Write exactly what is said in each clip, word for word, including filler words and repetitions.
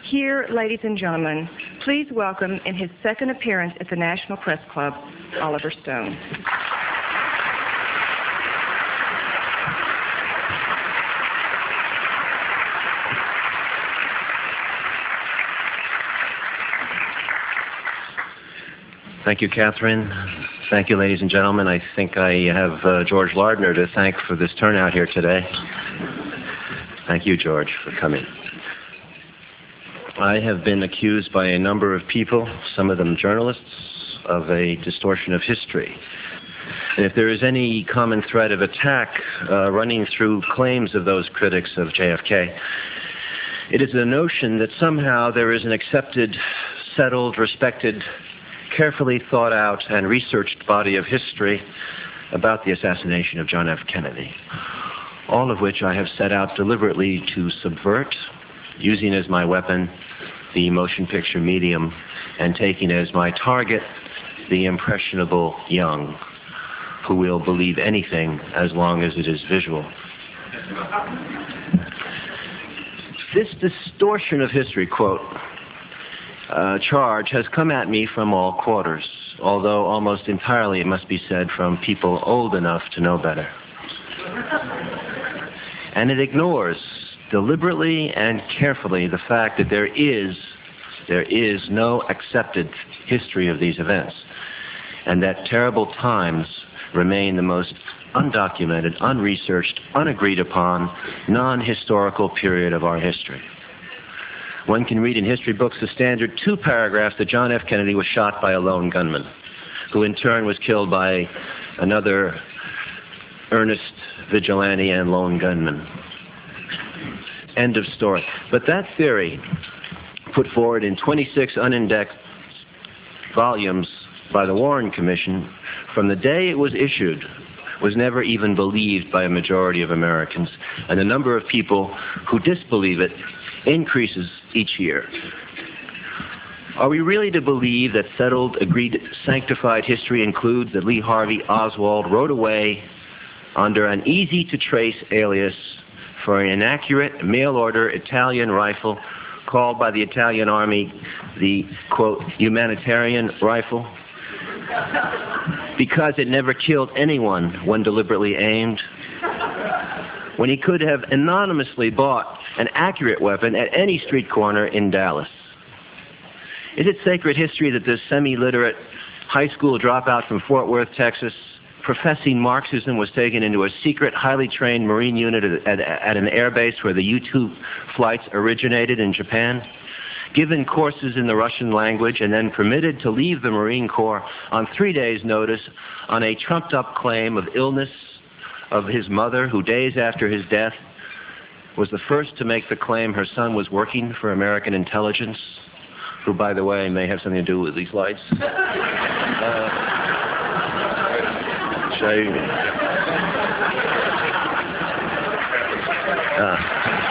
Here, ladies and gentlemen, please welcome in his second appearance at the National Press Club, Oliver Stone. Thank you, Catherine. Thank you, ladies and gentlemen. I think I have uh, George Lardner to thank for this turnout here today. Thank you, George, for coming. I have been accused by a number of people, some of them journalists, of a distortion of history. And if there is any common thread of attack uh, running through claims of those critics of J F K, it is the notion that somehow there is an accepted, settled, respected, carefully thought out and researched body of history about the assassination of John F. Kennedy, all of which I have set out deliberately to subvert, using as my weapon the motion picture medium and taking as my target the impressionable young, who will believe anything as long as it is visual. This distortion of history, quote, uh, charge has come at me from all quarters, although almost entirely, it must be said, from people old enough to know better. And it ignores deliberately and carefully the fact that there is, there is no accepted history of these events, and that terrible times remain the most undocumented, unresearched, unagreed upon, non-historical period of our history. One can read in history books the standard two paragraphs that John F. Kennedy was shot by a lone gunman, who in turn was killed by another earnest vigilante and lone gunman. End of story. But that theory, put forward in twenty-six unindexed volumes by the Warren Commission, from the day it was issued, was never even believed by a majority of Americans, and the number of people who disbelieve it increases each year. Are we really to believe that settled, agreed, sanctified history includes that Lee Harvey Oswald rode away under an easy-to-trace alias for an inaccurate mail-order Italian rifle called by the Italian army the, quote, humanitarian rifle, because it never killed anyone when deliberately aimed, when he could have anonymously bought an accurate weapon at any street corner in Dallas? Is it sacred history that this semi-literate high school dropout from Fort Worth, Texas, professing Marxism, was taken into a secret, highly trained Marine unit at, at, at an airbase where the U two flights originated in Japan, given courses in the Russian language, and then permitted to leave the Marine Corps on three days' notice on a trumped-up claim of illness of his mother, who days after his death was the first to make the claim her son was working for American intelligence, who, by the way, may have something to do with these lights. uh, show you. Uh.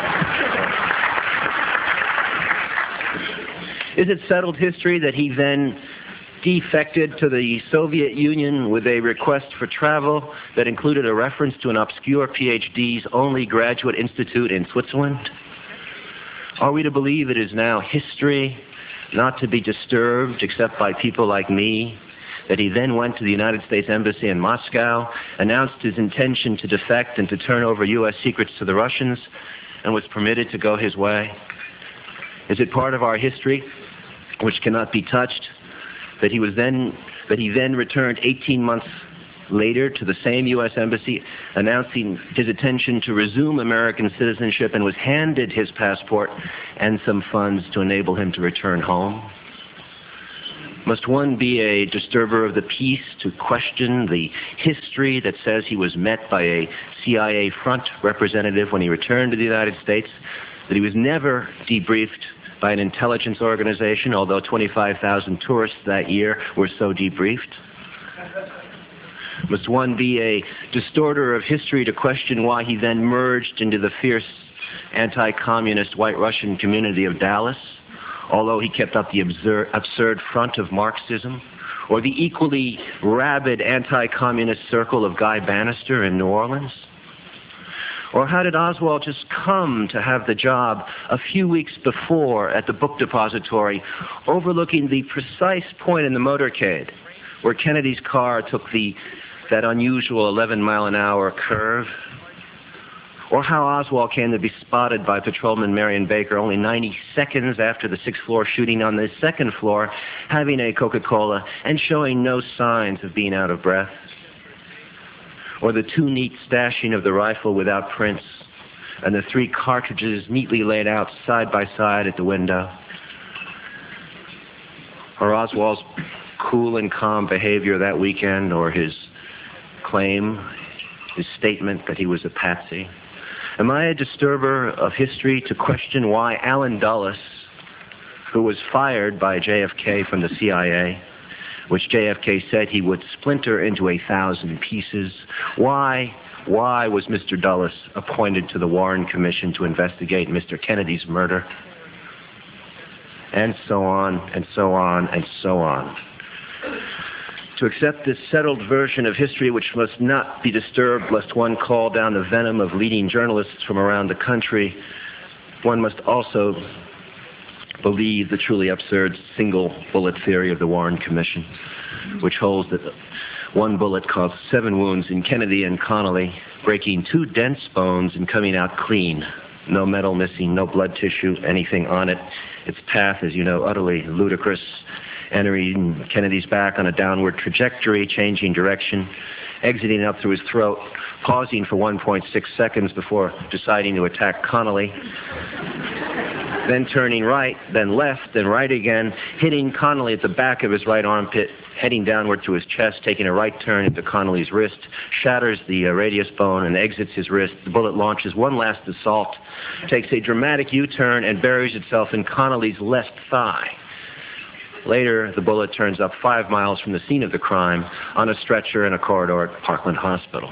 Is it settled history that he then defected to the Soviet Union with a request for travel that included a reference to an obscure P H D's only graduate institute in Switzerland? Are we to believe it is now history, not to be disturbed except by people like me, that he then went to the United States Embassy in Moscow, announced his intention to defect and to turn over U S secrets to the Russians, and was permitted to go his way? Is it part of our history, which cannot be touched, that he was then that he then returned eighteen months later to the same U S Embassy, announcing his intention to resume American citizenship, and was handed his passport and some funds to enable him to return home? Must one be a disturber of the peace to question the history that says he was met by a C I A front representative when he returned to the United States, that he was never debriefed by an intelligence organization, although twenty-five thousand tourists that year were so debriefed? Must one be a distorter of history to question why he then merged into the fierce anti-communist white Russian community of Dallas, although he kept up the absurd, absurd front of Marxism, or the equally rabid anti-communist circle of Guy Bannister in New Orleans? Or how did Oswald just come to have the job a few weeks before at the book depository, overlooking the precise point in the motorcade where Kennedy's car took the that unusual eleven mile an hour curve? Or how Oswald came to be spotted by Patrolman Marion Baker only ninety seconds after the sixth floor shooting on the second floor, having a Coca-Cola and showing no signs of being out of breath? Or the too neat stashing of the rifle without prints and the three cartridges neatly laid out side by side at the window? Or Oswald's cool and calm behavior that weekend, or his claim, his statement that he was a patsy? Am I a disturber of history to question why Allen Dulles, who was fired by J F K from the C I A, which J F K said he would splinter into a thousand pieces, why, why was Mister Dulles appointed to the Warren Commission to investigate Mister Kennedy's murder? And so on, and so on, and so on. To accept this settled version of history, which must not be disturbed lest one call down the venom of leading journalists from around the country, one must also believe the truly absurd single bullet theory of the Warren Commission, which holds that one bullet caused seven wounds in Kennedy and Connally, breaking two dense bones and coming out clean. No metal missing, no blood tissue, anything on it. Its path, as you know, utterly ludicrous, entering Kennedy's back on a downward trajectory, changing direction, exiting up through his throat, pausing for one point six seconds before deciding to attack Connally, then turning right, then left, then right again, hitting Connally at the back of his right armpit, heading downward to his chest, taking a right turn into Connally's wrist, shatters the uh, radius bone and exits his wrist. The bullet launches one last assault, takes a dramatic U-turn and buries itself in Connally's left thigh. Later, the bullet turns up five miles from the scene of the crime on a stretcher in a corridor at Parkland Hospital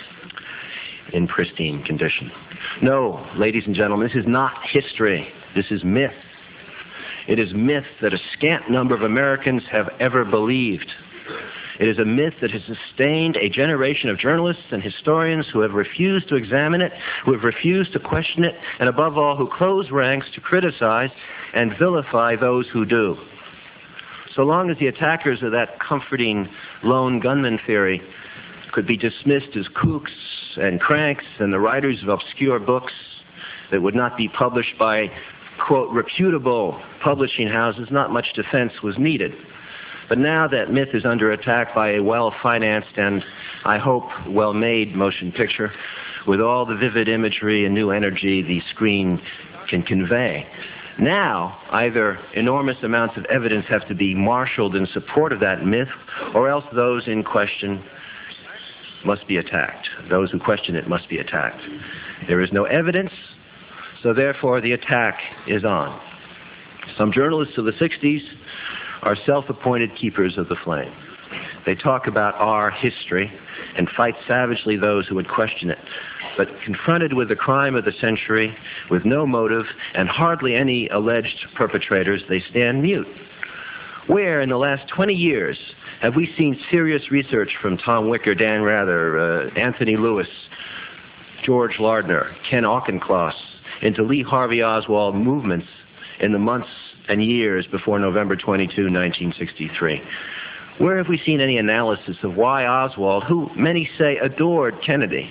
in pristine condition. No, ladies and gentlemen, this is not history. This is myth. It is myth that a scant number of Americans have ever believed. It is a myth that has sustained a generation of journalists and historians who have refused to examine it, who have refused to question it, and above all, who close ranks to criticize and vilify those who do. So long as the attackers of that comforting lone gunman theory could be dismissed as kooks and cranks and the writers of obscure books that would not be published by, quote, reputable publishing houses, not much defense was needed. But now that myth is under attack by a well-financed and, I hope, well-made motion picture with all the vivid imagery and new energy the screen can convey. Now, either enormous amounts of evidence have to be marshaled in support of that myth, or else those in question must be attacked. Those who question it must be attacked. There is no evidence, so therefore the attack is on. Some journalists of the sixties are self-appointed keepers of the flame. They talk about our history and fight savagely those who would question it. But confronted with the crime of the century, with no motive and hardly any alleged perpetrators, they stand mute. Where in the last twenty years have we seen serious research from Tom Wicker, Dan Rather, uh, Anthony Lewis, George Lardner, Ken Auchincloss into Lee Harvey Oswald movements in the months and years before November twenty-second, nineteen sixty-three? Where have we seen any analysis of why Oswald, who many say adored Kennedy,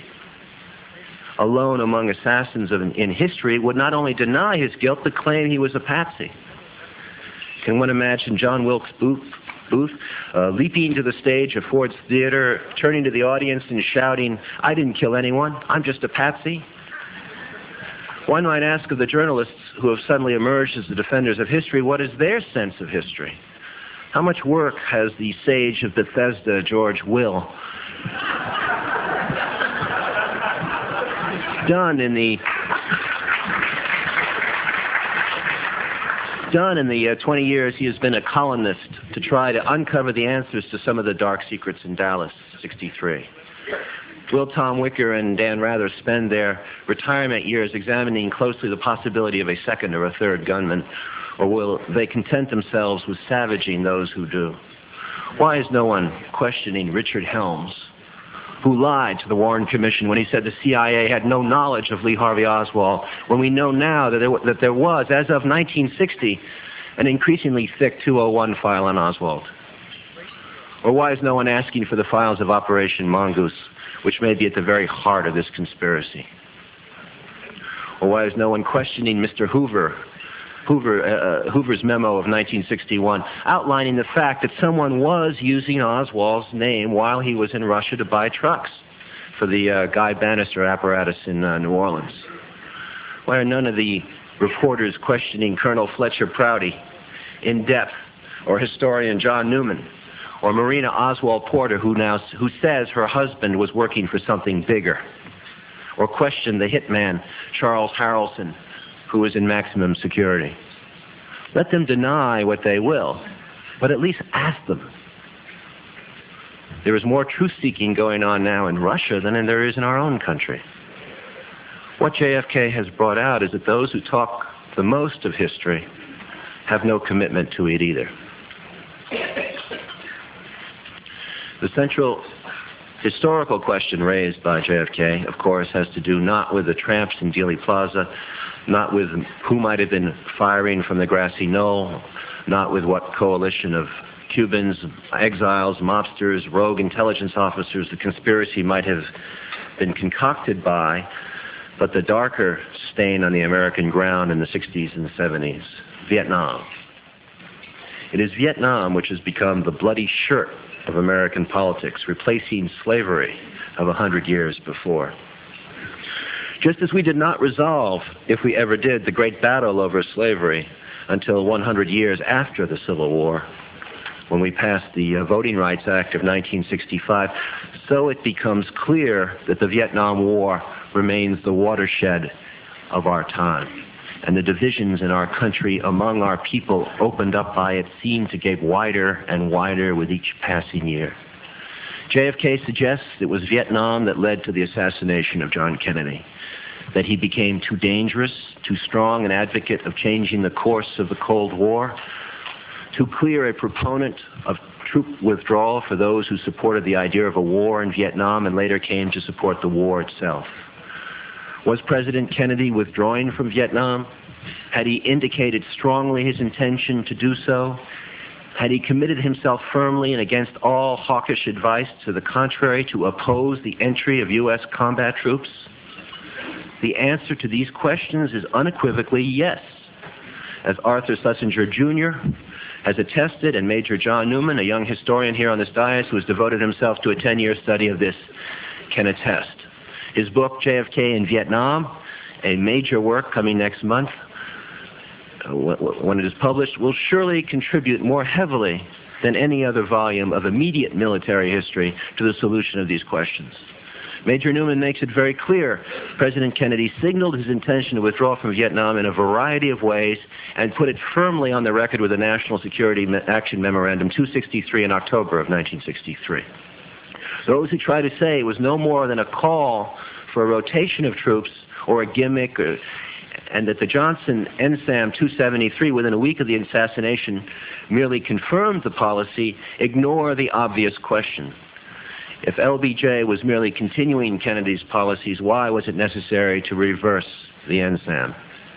alone among assassins of, in history, would not only deny his guilt, but claim he was a patsy? Can one imagine John Wilkes Booth, Booth uh, leaping to the stage of Ford's Theater, turning to the audience and shouting, "I didn't kill anyone, I'm just a patsy"? One might ask of the journalists who have suddenly emerged as the defenders of history, what is their sense of history? How much work has the sage of Bethesda, George Will, done in the done in the uh, twenty years he has been a columnist to try to uncover the answers to some of the dark secrets in Dallas sixty-three? Will Tom Wicker and Dan Rather spend their retirement years examining closely the possibility of a second or a third gunman, or will they content themselves with savaging those who do? Why is no one questioning Richard Helms, who lied to the Warren Commission when he said the C I A had no knowledge of Lee Harvey Oswald, when we know now that there, that there was, as of nineteen sixty, an increasingly thick two oh one file on Oswald? Or why is no one asking for the files of Operation Mongoose, which may be at the very heart of this conspiracy? Or why is no one questioning Mister Hoover, Hoover uh, Hoover's memo of nineteen sixty-one, outlining the fact that someone was using Oswald's name while he was in Russia to buy trucks for the uh, Guy Bannister apparatus in uh, New Orleans? Why are none of the reporters questioning Colonel Fletcher Prouty in depth, or historian John Newman, or Marina Oswald Porter, who now who says her husband was working for something bigger? Or question the hitman Charles Harrelson, who is in maximum security? Let them deny what they will, but at least ask them. There is more truth-seeking going on now in Russia than there is in our own country. What J F K has brought out is that those who talk the most of history have no commitment to it either. The central historical question raised by J F K, of course, has to do not with the tramps in Dealey Plaza, not with who might have been firing from the grassy knoll, not with what coalition of Cubans, exiles, mobsters, rogue intelligence officers the conspiracy might have been concocted by, but the darker stain on the American ground in the sixties and seventies, Vietnam. It is Vietnam which has become the bloody shirt of American politics, replacing slavery of a hundred years before. Just as we did not resolve, if we ever did, the great battle over slavery until one hundred years after the Civil War, when we passed the uh, Voting Rights Act of nineteen sixty-five, so it becomes clear that the Vietnam War remains the watershed of our time. And the divisions in our country among our people opened up by it seem to get wider and wider with each passing year. J F K suggests it was Vietnam that led to the assassination of John Kennedy, that he became too dangerous, too strong an advocate of changing the course of the Cold War, too clear a proponent of troop withdrawal for those who supported the idea of a war in Vietnam and later came to support the war itself. Was President Kennedy withdrawing from Vietnam? Had he indicated strongly his intention to do so? Had he committed himself firmly and against all hawkish advice to the contrary to oppose the entry of U S combat troops? The answer to these questions is unequivocally yes. As Arthur Schlesinger Junior has attested, and Major John Newman, a young historian here on this dais who has devoted himself to a ten-year study of this, can attest. His book, J F K in Vietnam, a major work coming next month, uh, when it is published, will surely contribute more heavily than any other volume of immediate military history to the solution of these questions. Major Newman makes it very clear President Kennedy signaled his intention to withdraw from Vietnam in a variety of ways and put it firmly on the record with the National Security Action Memorandum two sixty-three in October of nineteen sixty-three. Those who try to say it was no more than a call for a rotation of troops or a gimmick, or, and that the Johnson N SAM two seventy-three within a week of the assassination merely confirmed the policy, ignore the obvious question. If L B J was merely continuing Kennedy's policies, why was it necessary to reverse the N SAM?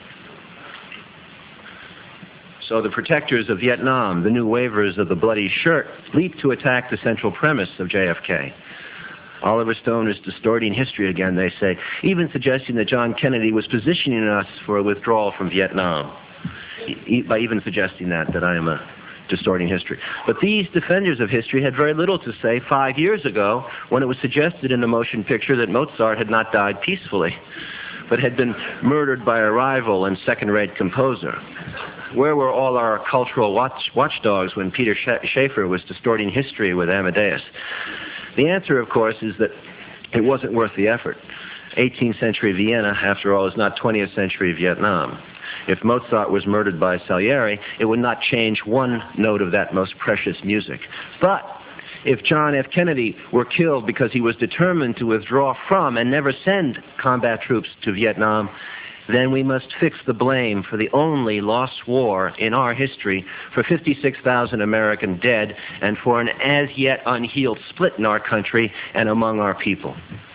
So the protectors of Vietnam, the new waivers of the bloody shirt, leap to attack the central premise of J F K. Oliver Stone is distorting history again, they say, even suggesting that John Kennedy was positioning us for a withdrawal from Vietnam. E- by even suggesting that, that I am a distorting history. But these defenders of history had very little to say five years ago when it was suggested in the motion picture that Mozart had not died peacefully, but had been murdered by a rival and second-rate composer. Where were all our cultural watch, watchdogs when Peter Schaeffer was distorting history with Amadeus? The answer, of course, is that it wasn't worth the effort. eighteenth century Vienna, after all, is not twentieth century Vietnam. If Mozart was murdered by Salieri, it would not change one note of that most precious music. But if John F. Kennedy were killed because he was determined to withdraw from and never send combat troops to Vietnam, then we must fix the blame for the only lost war in our history, for fifty-six thousand American dead, and for an as yet unhealed split in our country and among our people.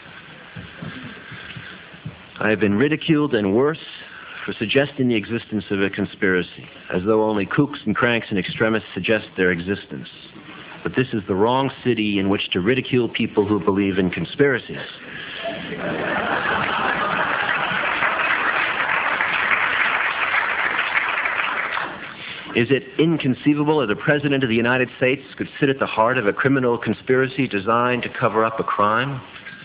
I have been ridiculed and worse for suggesting the existence of a conspiracy, as though only kooks and cranks and extremists suggest their existence. But this is the wrong city in which to ridicule people who believe in conspiracies. Is it inconceivable that the President of the United States could sit at the heart of a criminal conspiracy designed to cover up a crime?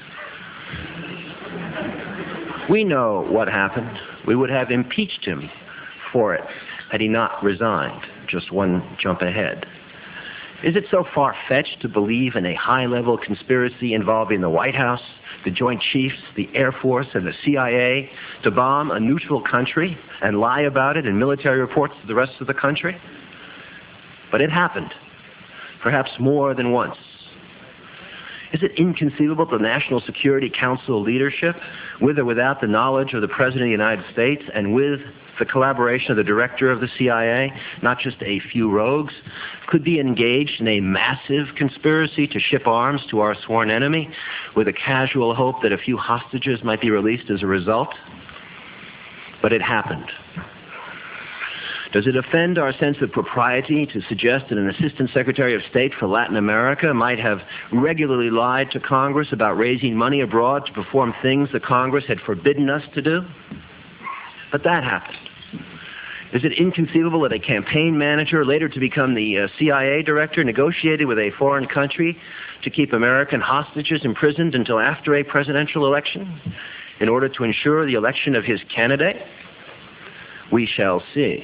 We know what happened. We would have impeached him for it had he not resigned. Just one jump ahead. Is it so far-fetched to believe in a high-level conspiracy involving the White House, the Joint Chiefs, the Air Force, and the C I A to bomb a neutral country and lie about it in military reports to the rest of the country? But it happened, perhaps more than once. Is it inconceivable that the National Security Council leadership, with or without the knowledge of the President of the United States and with the collaboration of the director of the C I A, not just a few rogues, could be engaged in a massive conspiracy to ship arms to our sworn enemy with a casual hope that a few hostages might be released as a result? But it happened. Does it offend our sense of propriety to suggest that an Assistant Secretary of State for Latin America might have regularly lied to Congress about raising money abroad to perform things that Congress had forbidden us to do? But that happened. Is it inconceivable that a campaign manager, later to become the uh, C I A director, negotiated with a foreign country to keep American hostages imprisoned until after a presidential election in order to ensure the election of his candidate? We shall see.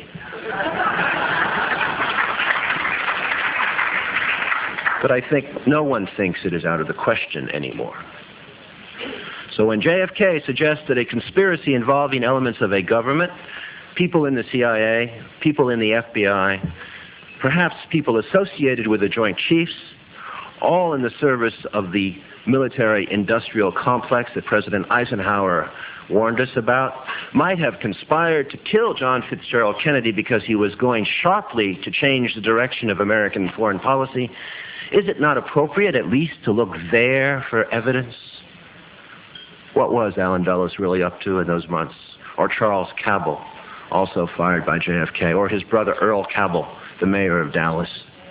But I think no one thinks it is out of the question anymore. So when J F K suggests that a conspiracy involving elements of a government, people in the C I A, people in the F B I, perhaps people associated with the Joint Chiefs, all in the service of the military-industrial complex that President Eisenhower warned us about, might have conspired to kill John Fitzgerald Kennedy because he was going sharply to change the direction of American foreign policy, is it not appropriate at least to look there for evidence? What was Allen Dulles really up to in those months? Or Charles Cabell, also fired by J F K, or his brother Earl Cabell, the mayor of Dallas?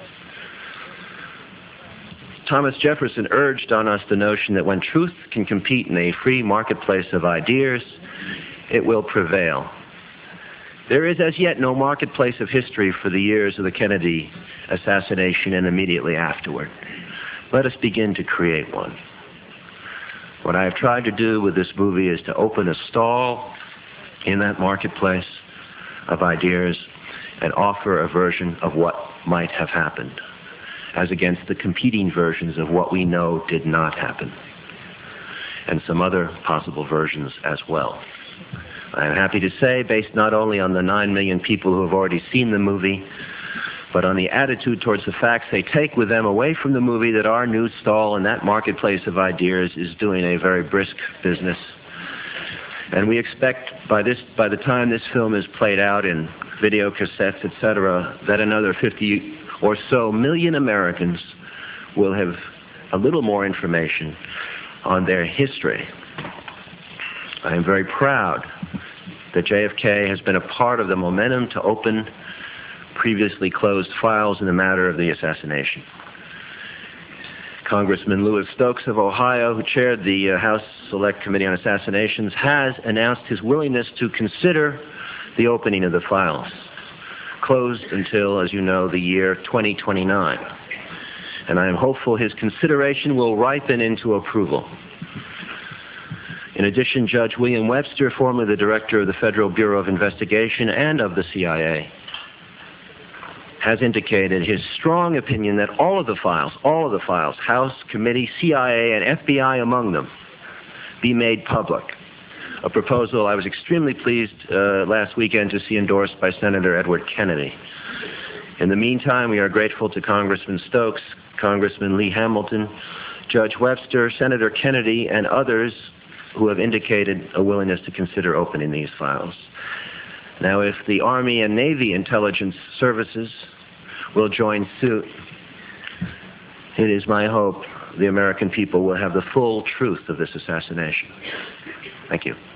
Thomas Jefferson urged on us the notion that when truth can compete in a free marketplace of ideas, it will prevail. There is as yet no marketplace of history for the years of the Kennedy assassination and immediately afterward. Let us begin to create one. What I have tried to do with this movie is to open a stall in that marketplace of ideas and offer a version of what might have happened, as against the competing versions of what we know did not happen, and some other possible versions as well. I am happy to say, based not only on the nine million people who have already seen the movie, but on the attitude towards the facts they take with them away from the movie, that our new stall in that marketplace of ideas is doing a very brisk business. And we expect by this, by the time this film is played out in video cassettes, et cetera, that another fifty or so million Americans will have a little more information on their history. I am very proud that J F K has been a part of the momentum to open previously closed files in the matter of the assassination. Congressman Louis Stokes of Ohio, who chaired the uh, House Select Committee on Assassinations, has announced his willingness to consider the opening of the files, closed until, as you know, the year twenty twenty-nine. And I am hopeful his consideration will ripen into approval. In addition, Judge William Webster, formerly the director of the Federal Bureau of Investigation and of the C I A, has indicated his strong opinion that all of the files, all of the files, House, Committee, C I A, and F B I among them, be made public. A proposal I was extremely pleased uh, last weekend to see endorsed by Senator Edward Kennedy. In the meantime, we are grateful to Congressman Stokes, Congressman Lee Hamilton, Judge Webster, Senator Kennedy, and others who have indicated a willingness to consider opening these files. Now, if the Army and Navy intelligence services will join suit, it is my hope the American people will have the full truth of this assassination. Thank you.